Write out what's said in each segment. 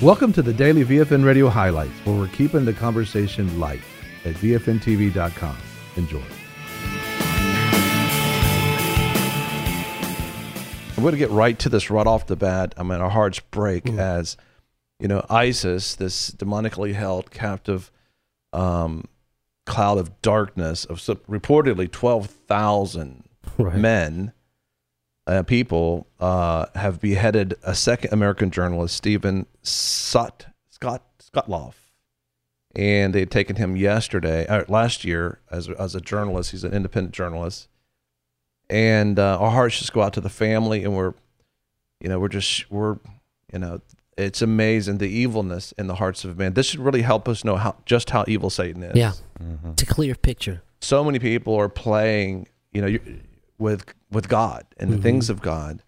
Welcome to the Daily VFN Radio Highlights, where we're keeping the conversation light at VFNTV.com. Enjoy. I'm going to get right to this right off the bat. I mean, our hearts break as, you know, ISIS, this demonically held captive cloud of darkness of reportedly 12,000 men, people, have beheaded a second American journalist, Stephen Skotloff. And they had taken him last year as a journalist. He's an independent journalist. And our hearts just go out to the family, and it's amazing the evilness in the hearts of man. This should really help us know how evil Satan is. Yeah, it's a clear picture. So many people are playing, with God and the things of God.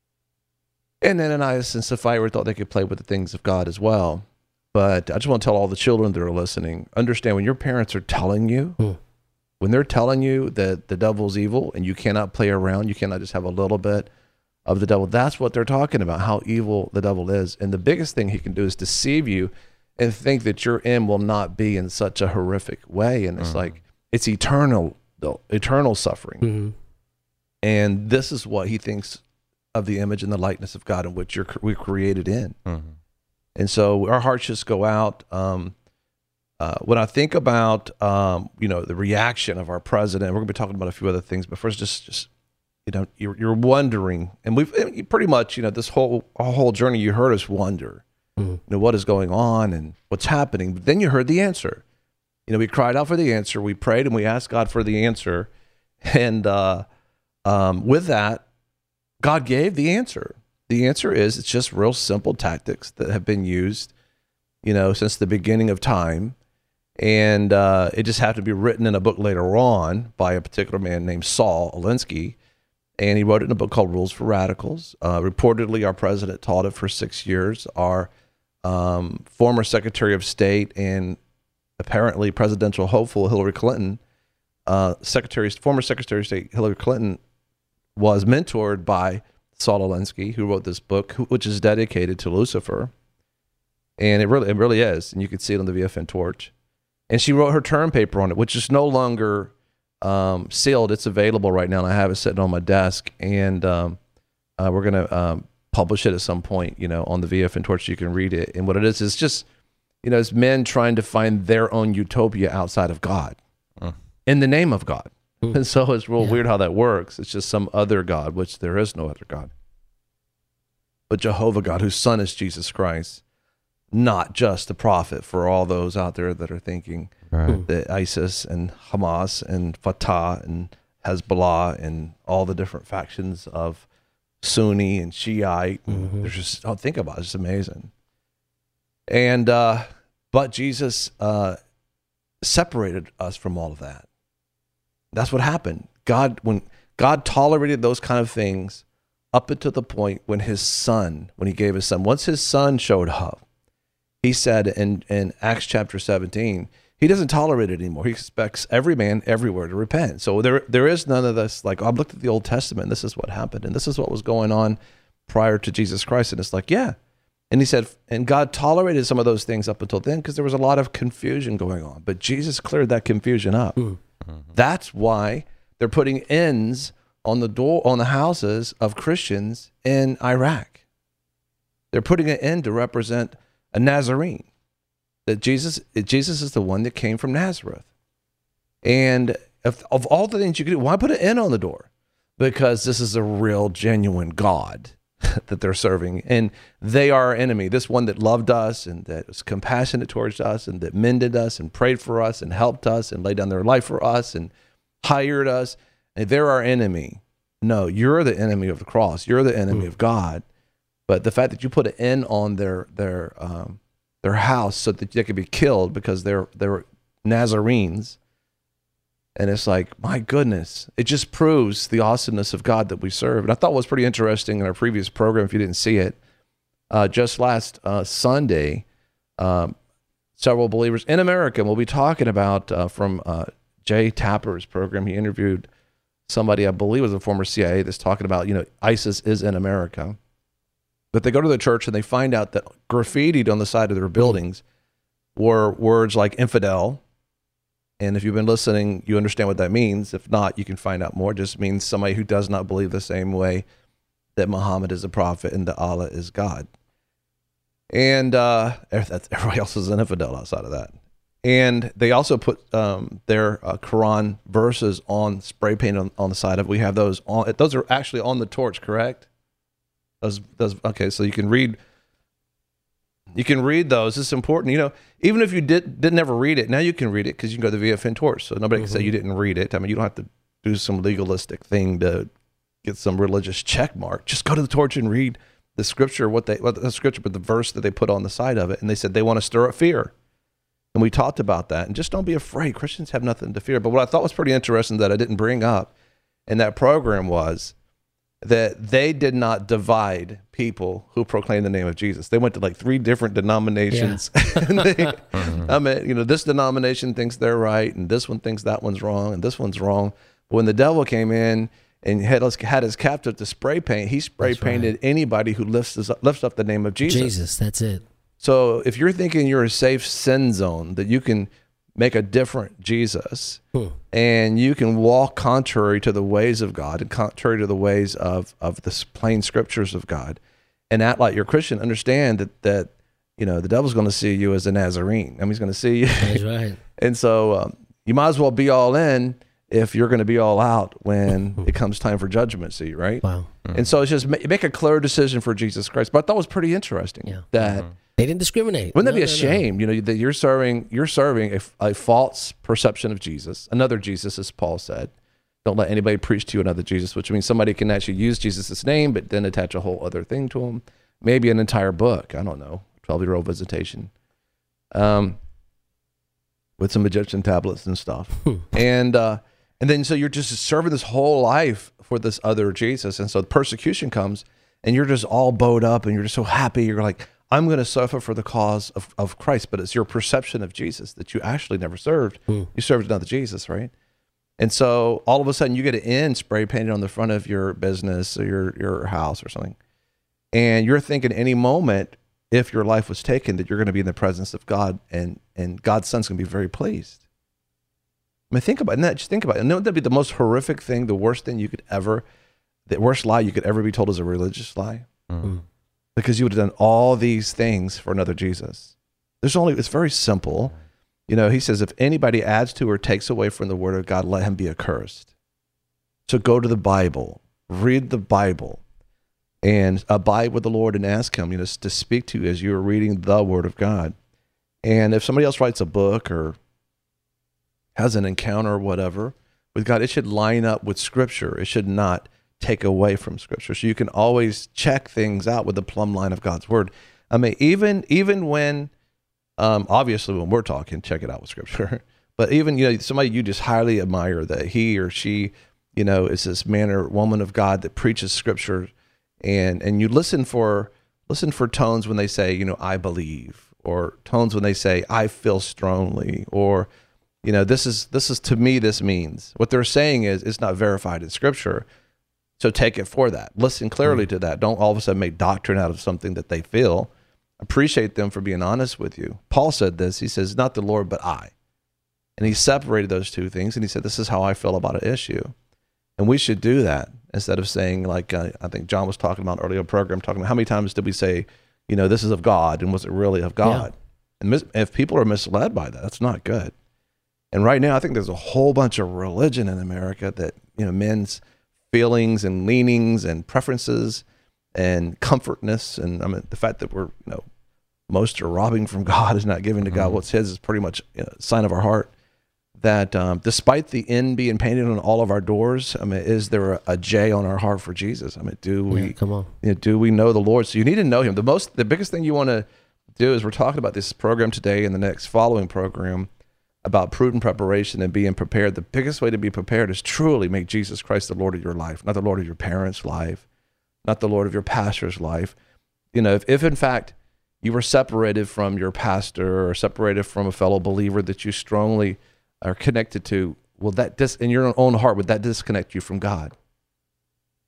And then Ananias and Sapphira thought they could play with the things of God as well. But I just want to tell all the children that are listening, understand when your parents are telling you, when they're telling you that the devil's evil and you cannot play around, you cannot just have a little bit of the devil, that's what they're talking about, how evil the devil is. And the biggest thing he can do is deceive you and think that your end will not be in such a horrific way. And it's like, it's eternal suffering. And this is what he thinks of the image and the likeness of God in which we're created in. And so our hearts just go out. When I think about, the reaction of our president, we're going to be talking about a few other things, but first just you're wondering, and we've pretty much, this whole journey, you heard us wonder, what is going on and what's happening. But then you heard the answer. We cried out for the answer. We prayed and we asked God for the answer. And with that, God gave the answer. The answer is, it's just real simple tactics that have been used, since the beginning of time. And it just happened to be written in a book later on by a particular man named Saul Alinsky. And he wrote it in a book called Rules for Radicals. Reportedly, our president taught it for 6 years. Our former Secretary of State and apparently presidential hopeful Hillary Clinton, former Secretary of State Hillary Clinton, was mentored by Saul Alinsky, who wrote this book, which is dedicated to Lucifer. And it really is. And you can see it on the VFN torch. And she wrote her term paper on it, which is no longer sealed. It's available right now, and I have it sitting on my desk. And we're going to publish it at some point, on the VFN torch. You can read it. And what it is just, it's men trying to find their own utopia outside of God, in the name of God. And so it's real weird how that works. It's just some other God, which there is no other God, but Jehovah God, whose son is Jesus Christ, not just a prophet for all those out there that are thinking that ISIS and Hamas and Fatah and Hezbollah and all the different factions of Sunni and Shiite. There's just, think about it. It's amazing. And, but Jesus separated us from all of that. That's what happened. When God tolerated those kind of things up until the point when he gave his son, once his son showed up, he said in Acts chapter 17, he doesn't tolerate it anymore. He expects every man everywhere to repent. So there is none of this, like, I've looked at the Old Testament, and this is what happened, and this is what was going on prior to Jesus Christ. And it's like, yeah. And he said, and God tolerated some of those things up until then because there was a lot of confusion going on. But Jesus cleared that confusion up. That's why they're putting ends on the houses of Christians in Iraq. They're putting an end to represent a Nazarene. That Jesus is the one that came from Nazareth. And of all the things you could do, why put an end on the door? Because this is a real, genuine God that they're serving. And they are our enemy. This one that loved us and that was compassionate towards us and that mended us and prayed for us and helped us and laid down their life for us and hired us. And they're our enemy. No, you're the enemy of the cross. You're the enemy of God. But the fact that you put an end on their house so that they could be killed because they're Nazarenes. And it's like, my goodness, it just proves the awesomeness of God that we serve. And I thought what was pretty interesting in our previous program, if you didn't see it, just last Sunday, several believers in America, and we'll be talking about from Jay Tapper's program. He interviewed somebody, I believe was a former CIA, that's talking about, ISIS is in America. But they go to the church and they find out that graffitied on the side of their buildings were words like infidel. And if you've been listening, you understand what that means. If not, you can find out more. It just means somebody who does not believe the same way that Muhammad is a prophet and that Allah is God. And everybody else is an infidel outside of that. And they also put their Quran verses on spray paint on the side of it. We have those on. Those are actually on the torch, correct? Those okay. So you can read those. It's important. You know, even if you didn't ever read it, now you can read it because you can go to the VFN torch. So nobody can say you didn't read it. I mean, you don't have to do some legalistic thing to get some religious check mark. Just go to the torch and read the scripture. But the verse that they put on the side of it, and they said they want to stir up fear. And we talked about that. And just don't be afraid. Christians have nothing to fear. But what I thought was pretty interesting that I didn't bring up in that program was that they did not divide people who proclaim the name of Jesus. They went to like 3 different denominations. Yeah. And I mean, you know, this denomination thinks they're right, and this one thinks that one's wrong, and this one's wrong. But when the devil came in and had his captive to spray paint, he spray painted anybody who lifts up the name of Jesus. Jesus, that's it. So if you're thinking you're a safe sin zone, that you can make a different Jesus and you can walk contrary to the ways of God and contrary to the ways of the plain scriptures of God and act like you're Christian, understand that you know, the devil's going to see you as a Nazarene. I mean, he's going to see you. That's right. And so you might as well be all in if you're going to be all out when it comes time for judgment seat, right? Wow. And so it's just make a clear decision for Jesus Christ. But I thought it was pretty interesting that they didn't discriminate. Wouldn't that be a shame? You know, that you're serving a false perception of Jesus, another Jesus, as Paul said. Don't let anybody preach to you another Jesus, which means somebody can actually use Jesus' name, but then attach a whole other thing to him. Maybe an entire book. I don't know. 12-year-old visitation. With some Egyptian tablets and stuff. And then so you're just serving this whole life for this other Jesus. And so the persecution comes and you're just all bowed up and you're just so happy. You're like, I'm going to suffer for the cause of Christ, but it's your perception of Jesus that you actually never served. You served another Jesus, right? And so all of a sudden you get an N spray painted on the front of your business or your house or something. And you're thinking any moment, if your life was taken, that you're going to be in the presence of God and God's son's going to be very pleased. I mean, think about it. Just think about it. And wouldn't that be the most horrific thing, the worst lie you could ever be told is a religious lie? Because you would have done all these things for another Jesus. It's very simple. You know, he says, if anybody adds to or takes away from the word of God, let him be accursed. So go to the Bible, read the Bible, and abide with the Lord and ask him, you know, to speak to you as you're reading the word of God. And if somebody else writes a book or has an encounter or whatever with God, it should line up with Scripture. It should not take away from Scripture. So you can always check things out with the plumb line of God's word. I mean, even when, obviously when we're talking, check it out with Scripture. But even, you know, somebody you just highly admire, that he or she, you know, is this man or woman of God that preaches Scripture, and you listen for tones when they say, you know, I believe, or tones when they say, I feel strongly, or, you know, this is to me, this means. What they're saying is it's not verified in Scripture. So take it for that. Listen clearly to that. Don't all of a sudden make doctrine out of something that they feel. Appreciate them for being honest with you. Paul said this. He says, not the Lord, but I. And he separated those two things. And he said, this is how I feel about an issue. And we should do that instead of saying, like, I think John was talking about earlier in the program, talking about how many times did we say, you know, this is of God, and was it really of God? Yeah. And if people are misled by that, that's not good. And right now, I think there's a whole bunch of religion in America that, you know, men's feelings and leanings and preferences and comfortness, and I mean the fact that we're, you know, most are robbing from God, is not giving to God what's his, is pretty much a sign of our heart. That despite the N being painted on all of our doors, I mean, is there a J on our heart for Jesus? I mean, do we do we know the Lord? So you need to know him. The biggest thing you want to do is, we're talking about this program today and the next following program about prudent preparation and being prepared. The biggest way to be prepared is truly make Jesus Christ the Lord of your life, not the Lord of your parents' life, not the Lord of your pastor's life. You know, if in fact you were separated from your pastor or separated from a fellow believer that you strongly are connected to, will that in your own heart, would that disconnect you from God?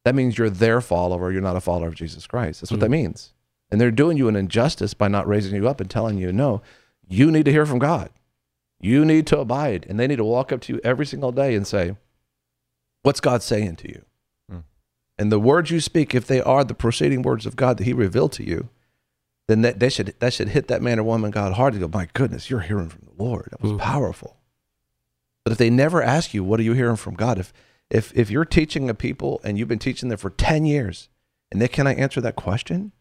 that means you're their follower. You're not a follower of Jesus Christ. That's what that means. And they're doing you an injustice by not raising you up and telling you, no, you need to hear from God. You need to abide. And they need to walk up to you every single day and say, what's God saying to you? And the words you speak, if they are the proceeding words of God that he revealed to you, then that should hit that man or woman God hard to go, my goodness, you're hearing from the Lord. That was powerful. But if they never ask you, what are you hearing from God? If you're teaching a people and you've been teaching them for 10 years and they cannot answer that question,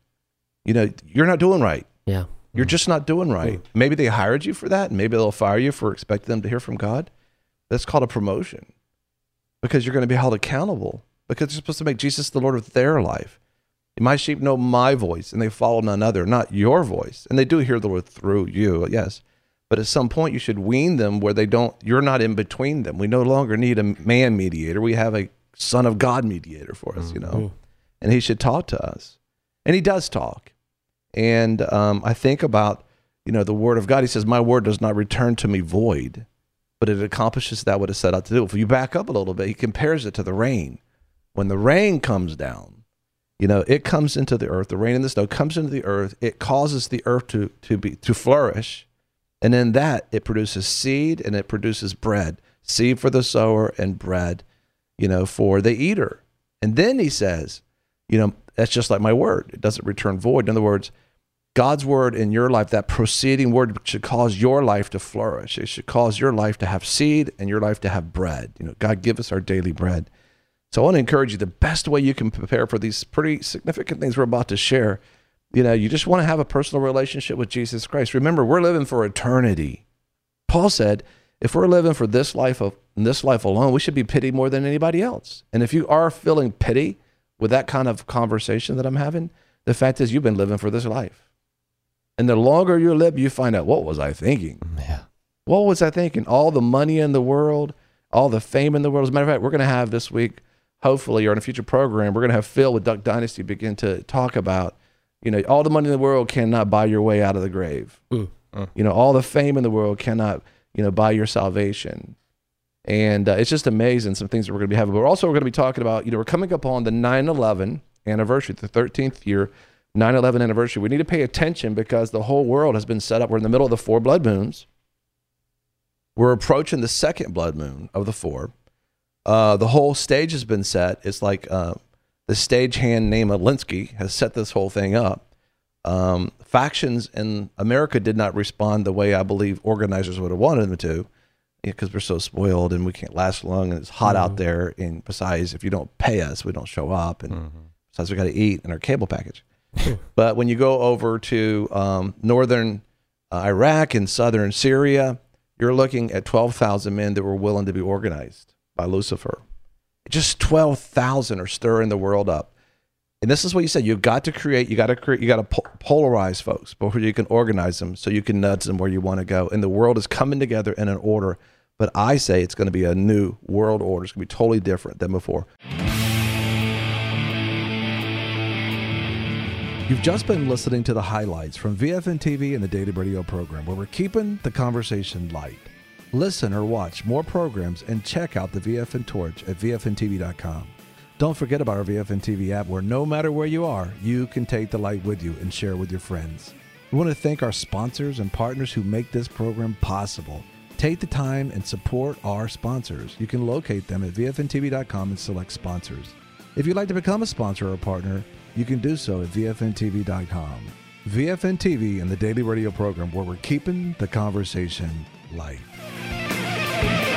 you're not doing right. Yeah. You're just not doing right. Maybe they hired you for that. And maybe they'll fire you for expecting them to hear from God. That's called a promotion because you're going to be held accountable because you're supposed to make Jesus the Lord of their life. My sheep know my voice and they follow none other, not your voice. And they do hear the Lord through you, yes. But at some point you should wean them where you're not in between them. We no longer need a man mediator. We have a Son of God mediator for us, and he should talk to us. And he does talk. And I think about, the word of God. He says, my word does not return to me void, but it accomplishes that what it set out to do. If you back up a little bit, he compares it to the rain. When the rain comes down, it comes into the earth, the rain and the snow comes into the earth, it causes the earth to flourish. And in that, it produces seed and it produces bread, seed for the sower and bread, for the eater. And then he says, that's just like my word. It doesn't return void. In other words, God's word in your life, that proceeding word should cause your life to flourish. It should cause your life to have seed and your life to have bread. God, give us our daily bread. So I want to encourage you, the best way you can prepare for these pretty significant things we're about to share, you just want to have a personal relationship with Jesus Christ. Remember, we're living for eternity. Paul said, if we're living for this life alone, we should be pitied more than anybody else. And if you are feeling pity with that kind of conversation that I'm having, the fact is you've been living for this life. And the longer you live, you find out, what was I thinking? Yeah. What was I thinking? All the money in the world, all the fame in the world. As a matter of fact, we're going to have this week, hopefully, or in a future program, we're going to have Phil with Duck Dynasty begin to talk about, all the money in the world cannot buy your way out of the grave. All the fame in the world cannot, buy your salvation. And it's just amazing, some things that we're going to be having. But also we're going to be talking about, we're coming up on the 9/11 anniversary, the 13th year, 9/11 anniversary. We need to pay attention because the whole world has been set up. We're in the middle of the 4 blood moons. We're approaching the second blood moon of the 4. The whole stage has been set. It's like the stagehand named Alinsky has set this whole thing up. Factions in America did not respond the way I believe organizers would have wanted them to, because we're so spoiled and we can't last long and it's hot out there. And besides, if you don't pay us, we don't show up. And besides, we got to eat in our cable package. But when you go over to northern Iraq and southern Syria, you're looking at 12,000 men that were willing to be organized by Lucifer. Just 12,000 are stirring the world up. And this is what you said, you've got to create, you got to polarize folks before you can organize them so you can nudge them where you want to go. And the world is coming together in an order. But I say it's going to be a new world order. It's going to be totally different than before. You've just been listening to the highlights from VFN TV and the Daily Radio program, where we're keeping the conversation light. Listen or watch more programs and check out the VFN Torch at VFNTV.com. Don't forget about our VFN TV app, where no matter where you are, you can take the light with you and share with your friends. We want to thank our sponsors and partners who make this program possible. Take the time and support our sponsors. You can locate them at VFNTV.com and select sponsors. If you'd like to become a sponsor or a partner, you can do so at VFNTV.com. VFN TV and the Daily Radio program, where we're keeping the conversation light.